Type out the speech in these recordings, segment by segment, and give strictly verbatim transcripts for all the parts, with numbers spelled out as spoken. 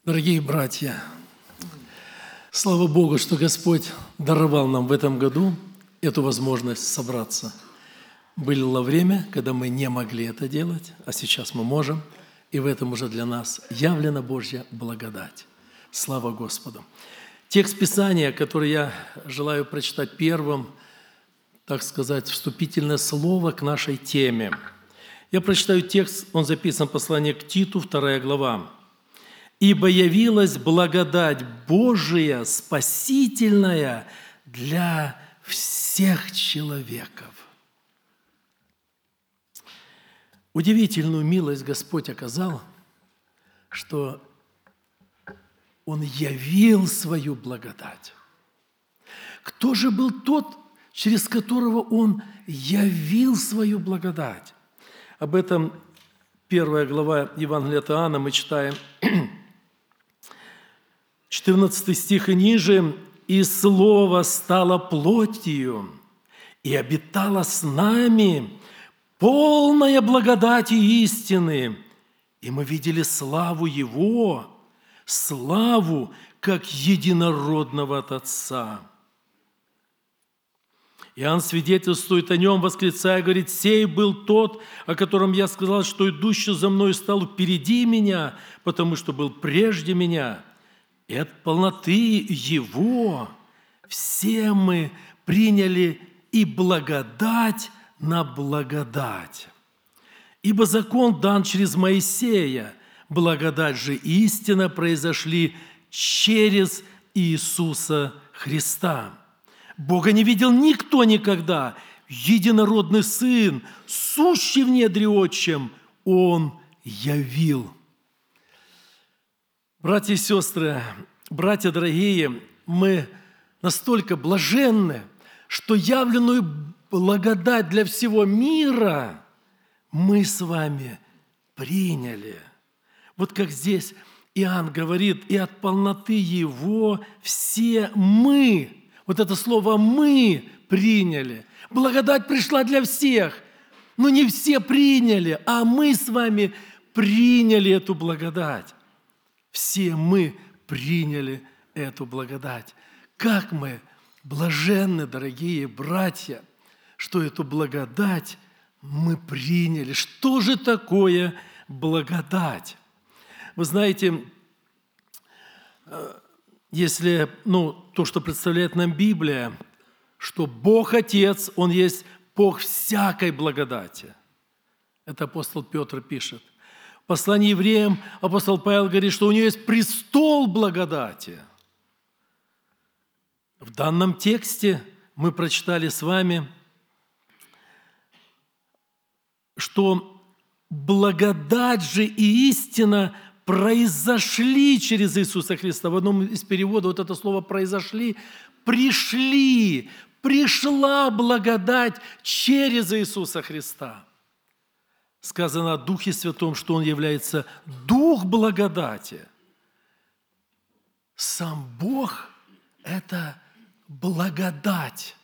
Дорогие братья, слава Богу, что Господь даровал нам в этом году эту возможность собраться. Было время, когда мы не могли это делать, а сейчас мы можем, и в этом уже для нас явлена Божья благодать. Слава Господу! Текст Писания, который я желаю прочитать первым, так сказать, вступительное слово к нашей теме. Я прочитаю текст, он записан в послании к Титу, вторая глава. «Ибо явилась благодать Божия, спасительная для всех человеков». Удивительную милость Господь оказал, что Он явил свою благодать. Кто же был тот, через которого Он явил свою благодать? Об этом первая глава Евангелия от Иоанна мы читаем, четырнадцатый стих и ниже. «И Слово стало плотью, и обитало с нами, полная благодати и истины, и мы видели славу Его, славу, как единородного от Отца». Иоанн свидетельствует о Нем, восклицая, говорит: «Сей был тот, о котором я сказал, что идущий за мной стал впереди меня, потому что был прежде меня. И от полноты Его все мы приняли и благодать на благодать. Ибо закон дан через Моисея, благодать же и истина произошли через Иисуса Христа. Бога не видел никто никогда, единородный Сын, сущий в недре Отчим, Он явил». Братья и сестры, братья дорогие, мы настолько блаженны, что явленную благодать для всего мира мы с вами приняли. Вот как здесь Иоанн говорит: «И от полноты Его все мы». Вот это слово «мы» приняли. Благодать пришла для всех, но не все приняли, а мы с вами приняли эту благодать. Все мы приняли эту благодать. Как мы блаженны, дорогие братья, что эту благодать мы приняли. Что же такое благодать? Вы знаете, если, ну, то, что представляет нам Библия, что Бог Отец, Он есть Бог всякой благодати. Это апостол Петр пишет. В послании евреям апостол Павел говорит, что у него есть престол благодати. В данном тексте мы прочитали с вами, что благодать же и истина произошли через Иисуса Христа. В одном из переводов вот это слово «произошли» – пришли, пришла благодать через Иисуса Христа. Сказано о Духе Святом, что Он является Дух благодати. Сам Бог – это благодать.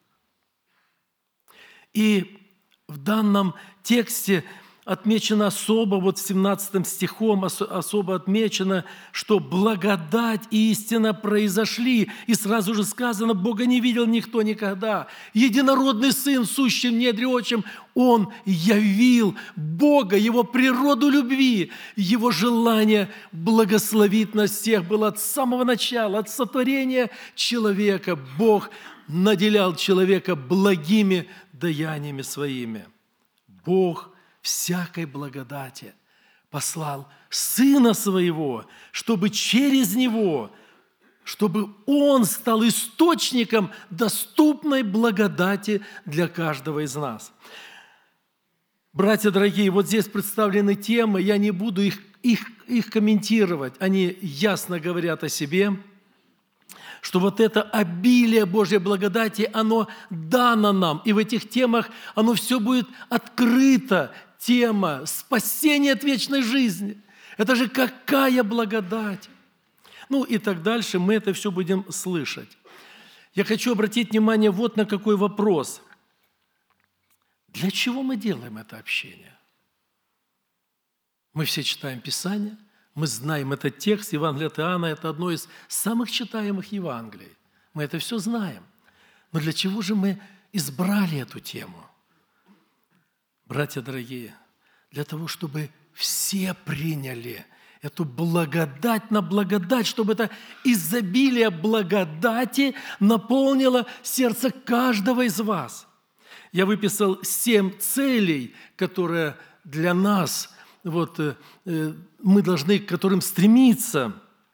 И в данном тексте отмечено особо, вот семнадцатым стихом особо отмечено, что благодать и истина произошли. И сразу же сказано: Бога не видел никто никогда. Единородный Сын, сущий в недре Отчим, Он явил Бога, Его природу любви, Его желание благословить нас всех было от самого начала, от сотворения человека. Бог наделял человека благими даяниями своими. Бог всякой благодати послал Сына Своего, чтобы через Него, чтобы Он стал источником доступной благодати для каждого из нас. Братья дорогие, вот здесь представлены темы, я не буду их, их, их комментировать, они ясно говорят о себе, что вот это обилие Божьей благодати, оно дано нам, и в этих темах оно все будет открыто. Тема спасения от вечной жизни. Это же какая благодать! Ну и так дальше, мы это все будем слышать. Я хочу обратить внимание вот на какой вопрос. Для чего мы делаем это общение? Мы все читаем Писание, Мы знаем этот текст, Евангелие от Иоанна – это одно из самых читаемых Евангелий. Мы это все знаем. Но для чего же мы избрали эту тему? Братья дорогие, для того, чтобы все приняли эту благодать на благодать, чтобы это изобилие благодати наполнило сердце каждого из вас. Я выписал семь целей, которые для нас, вот, э, мы должны к которым стремиться.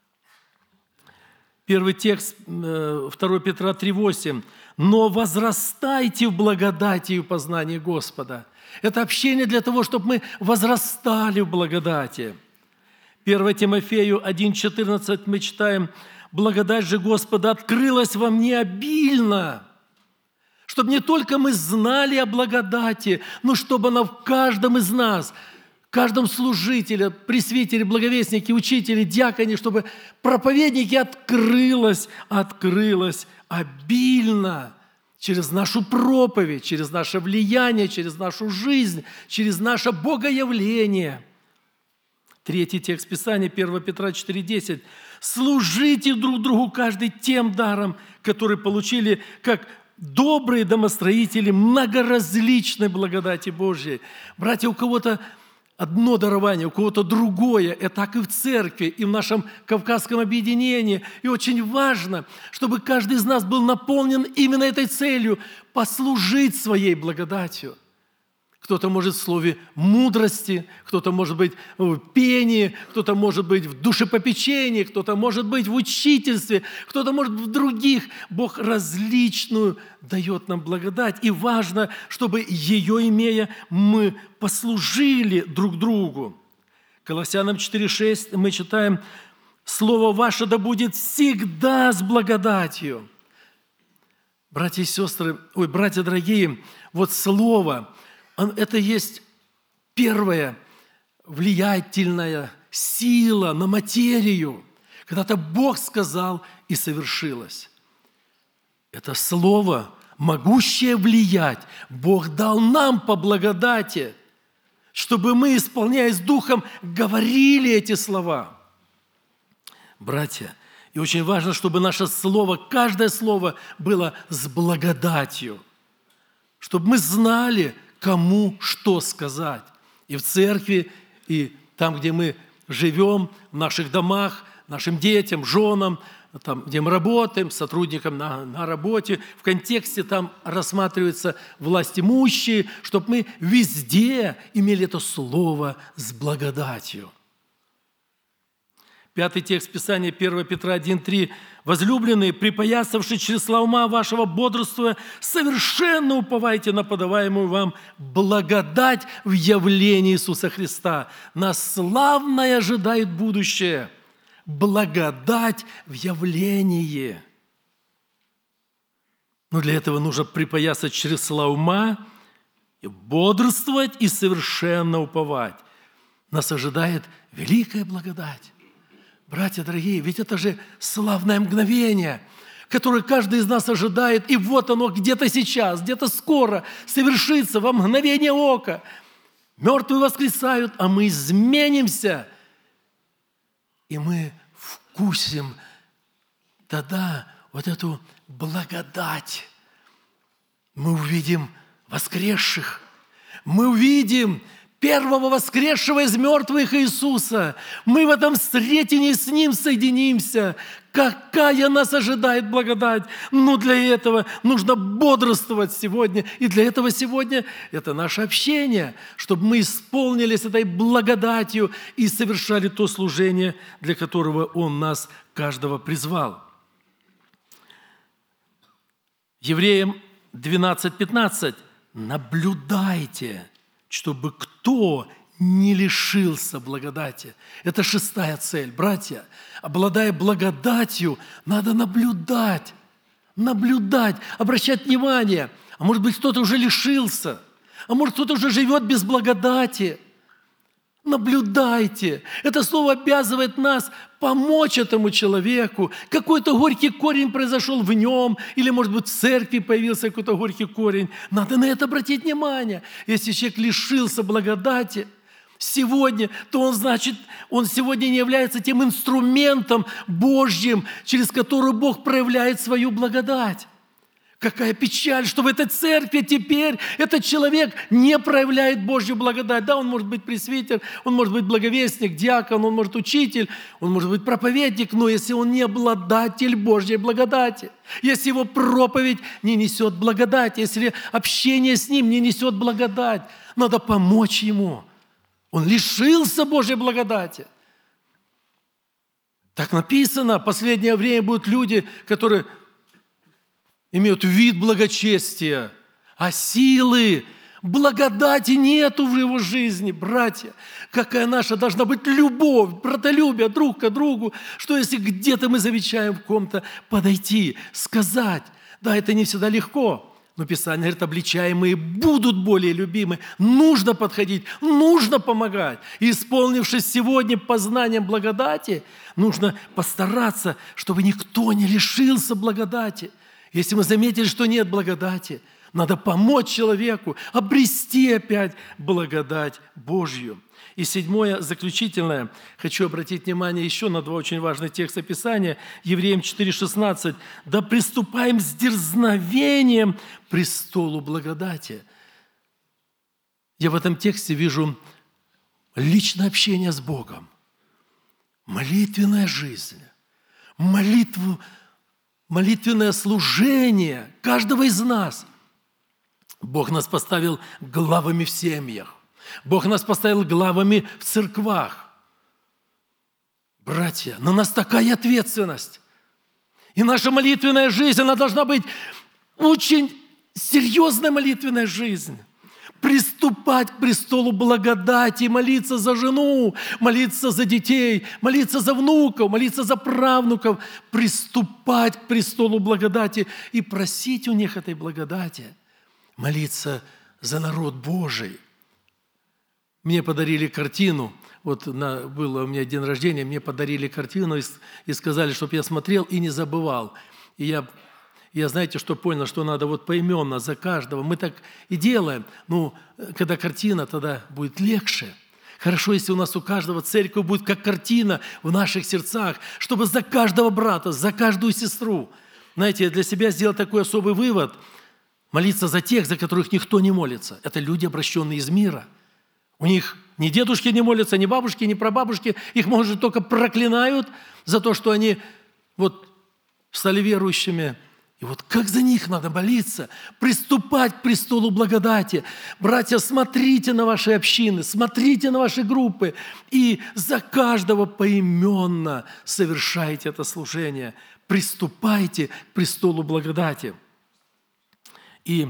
Первый текст, э, второе Петра три восемь. «Но возрастайте в благодати и в познании Господа». Это общение для того, чтобы мы возрастали в благодати. первое Тимофею один четырнадцать мы читаем: «Благодать же Господа открылась во мне обильно». Чтобы не только мы знали о благодати, но чтобы она в каждом из нас, в каждом служителе, пресвитере, благовестнике, учителе, диаконе, чтобы проповеднике открылась, открылась обильно через нашу проповедь, через наше влияние, через нашу жизнь, через наше богоявление. Третий текст Писания, первое Петра четыре десять. «Служите друг другу каждый тем даром, который получили, как добрые домостроители многоразличной благодати Божьей». Братья, у кого-то одно дарование, у кого-то другое. Это так и в церкви, и в нашем Кавказском объединении. И очень важно, чтобы каждый из нас был наполнен именно этой целью – послужить своей благодатью. Кто-то может в слове мудрости, кто-то может быть в пении, кто-то может быть в душепопечении, кто-то может быть в учительстве, кто-то может в других. Бог различную дает нам благодать. И важно, чтобы ее имея, мы послужили друг другу. Колоссянам четыре шесть мы читаем: «Слово ваше да будет всегда с благодатью». Братья и сестры, ой, братья дорогие, вот слово – это есть первая влиятельная сила на материю. Когда-то Бог сказал, и совершилось. Это слово, могущее влиять, Бог дал нам по благодати, чтобы мы, исполняясь Духом, говорили эти слова. Братья, и очень важно, чтобы наше слово, каждое слово было с благодатью, чтобы мы знали, кому что сказать. И в церкви, и там, где мы живем, в наших домах, нашим детям, женам, там, где мы работаем, сотрудникам на, на работе, в контексте там рассматриваются власть имущие, чтобы мы везде имели это слово с благодатью. Пятый текст Писания, первое Петра один три. «Возлюбленные, припоясавши чресла ума вашего бодрствуя, совершенно уповайте на подаваемую вам благодать в явлении Иисуса Христа. Нас славное ожидает будущее. Благодать в явлении». Но для этого нужно припоясать чресла ума, и бодрствовать и совершенно уповать. Нас ожидает великая благодать. Братья дорогие, ведь это же славное мгновение, которое каждый из нас ожидает, и вот оно где-то сейчас, где-то скоро совершится во мгновение ока. Мертвые воскресают, а мы изменимся, и мы вкусим тогда вот эту благодать. Мы увидим воскресших, мы увидим первого воскресшего из мертвых Иисуса. Мы в этом встретении с Ним соединимся. Какая нас ожидает благодать! Но для этого нужно бодрствовать сегодня. И для этого сегодня это наше общение, чтобы мы исполнились этой благодатью и совершали то служение, для которого Он нас каждого призвал. Евреям двенадцать пятнадцать. «Наблюдайте, чтобы кто не лишился благодати». Это шестая цель. Братья, обладая благодатью, надо наблюдать, наблюдать, обращать внимание. А может быть, кто-то уже лишился, а может, кто-то уже живет без благодати. Наблюдайте. Это слово обязывает нас помочь этому человеку. Какой-то горький корень произошел в нем, или, может быть, в церкви появился какой-то горький корень. Надо на это обратить внимание. Если человек лишился благодати, сегодня, то он, значит, он сегодня не является тем инструментом Божьим, через который Бог проявляет свою благодать. Какая печаль, что в этой церкви теперь этот человек не проявляет Божью благодать. Да, он может быть пресвитер, он может быть благовестник, диакон, он может учитель, он может быть проповедник, но если он не обладатель Божьей благодати, если его проповедь не несет благодать, если общение с ним не несет благодать, надо помочь ему. Он лишился Божьей благодати. Так написано, в последнее время будут люди, которые имеют вид благочестия, а силы, благодати нету в его жизни, братья. Какая наша должна быть любовь, братолюбие друг к другу, что если где-то мы замечаем в ком-то подойти, сказать. Да, это не всегда легко, но Писание говорит, обличаемые будут более любимы. Нужно подходить, нужно помогать. И исполнившись сегодня познанием благодати, нужно постараться, чтобы никто не лишился благодати. Если мы заметили, что нет благодати, надо помочь человеку обрести опять благодать Божью. И седьмое, заключительное, хочу обратить внимание еще на два очень важных текста Писания. Евреям четыре шестнадцать. «Да приступаем с дерзновением к престолу благодати». Я в этом тексте вижу личное общение с Богом, молитвенная жизнь, молитву, молитвенное служение каждого из нас. Бог нас поставил главами в семьях. Бог нас поставил главами в церквах. Братья, на нас такая ответственность. И наша молитвенная жизнь, она должна быть очень серьезная молитвенная жизнь. Приступать к престолу благодати, молиться за жену, молиться за детей, молиться за внуков, молиться за правнуков, приступать к престолу благодати и просить у них этой благодати, молиться за народ Божий. Мне подарили картину, вот на, было у меня день рождения, мне подарили картину и, и сказали, чтобы я смотрел и не забывал. И я Я, знаете, что понял, что надо вот поименно за каждого. Мы так и делаем. Ну, когда картина, тогда будет легче. Хорошо, если у нас у каждого церковь будет как картина в наших сердцах, чтобы за каждого брата, за каждую сестру. Знаете, я для себя сделал такой особый вывод. Молиться за тех, за которых никто не молится. Это люди, обращенные из мира. У них ни дедушки не молятся, ни бабушки, ни прабабушки. Их, может, только проклинают за то, что они вот стали верующими. И вот как за них надо молиться, приступать к престолу благодати. Братья, смотрите на ваши общины, смотрите на ваши группы и за каждого поименно совершайте это служение. Приступайте к престолу благодати. И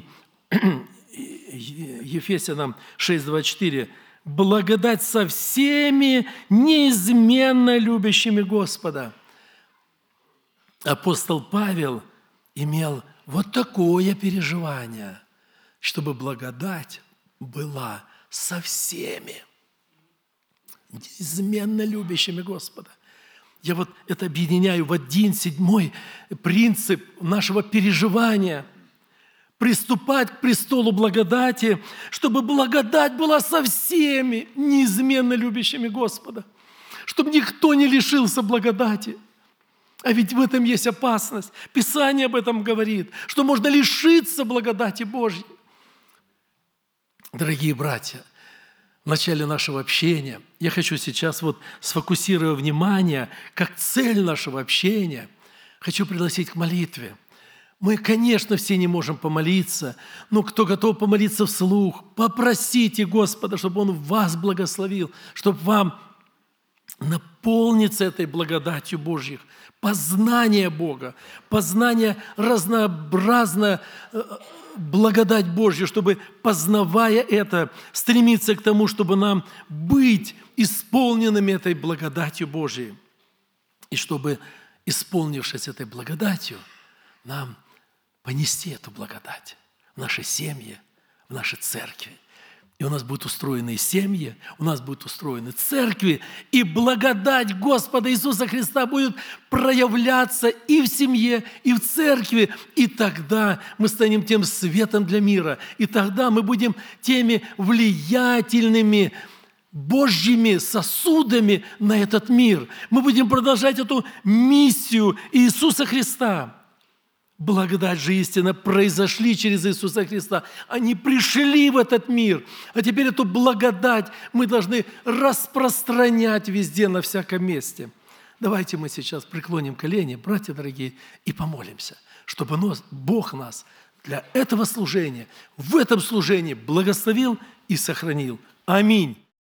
Ефесянам шесть двадцать четыре. «Благодать со всеми неизменно любящими Господа». Апостол Павел имел вот такое переживание, чтобы благодать была со всеми, неизменно любящими Господа. Я вот это объединяю в один седьмой принцип нашего переживания. Приступать к престолу благодати, чтобы благодать была со всеми, неизменно любящими Господа. Чтобы никто не лишился благодати. А ведь в этом есть опасность. Писание об этом говорит, что можно лишиться благодати Божьей. Дорогие братья, в начале нашего общения я хочу сейчас, вот сфокусируя внимание, как цель нашего общения, хочу пригласить к молитве. Мы, конечно, все не можем помолиться, но кто готов помолиться вслух, попросите Господа, чтобы Он вас благословил, чтобы вам наполниться этой благодатью Божьей, познание Бога, познание разнообразное, благодать Божью, чтобы, познавая это, стремиться к тому, чтобы нам быть исполненными этой благодатью Божьей. И чтобы, исполнившись этой благодатью, нам понести эту благодать в наши семьи, в наши церкви. И у нас будут устроены семьи, у нас будут устроены церкви, и благодать Господа Иисуса Христа будет проявляться и в семье, и в церкви. И тогда мы станем тем светом для мира. И тогда мы будем теми влиятельными Божьими сосудами на этот мир. Мы будем продолжать эту миссию Иисуса Христа. Благодать же истина произошли через Иисуса Христа. Они пришли в этот мир. А теперь эту благодать мы должны распространять везде, на всяком месте. Давайте мы сейчас преклоним колени, братья дорогие, и помолимся, чтобы Бог нас для этого служения, в этом служении благословил и сохранил. Аминь.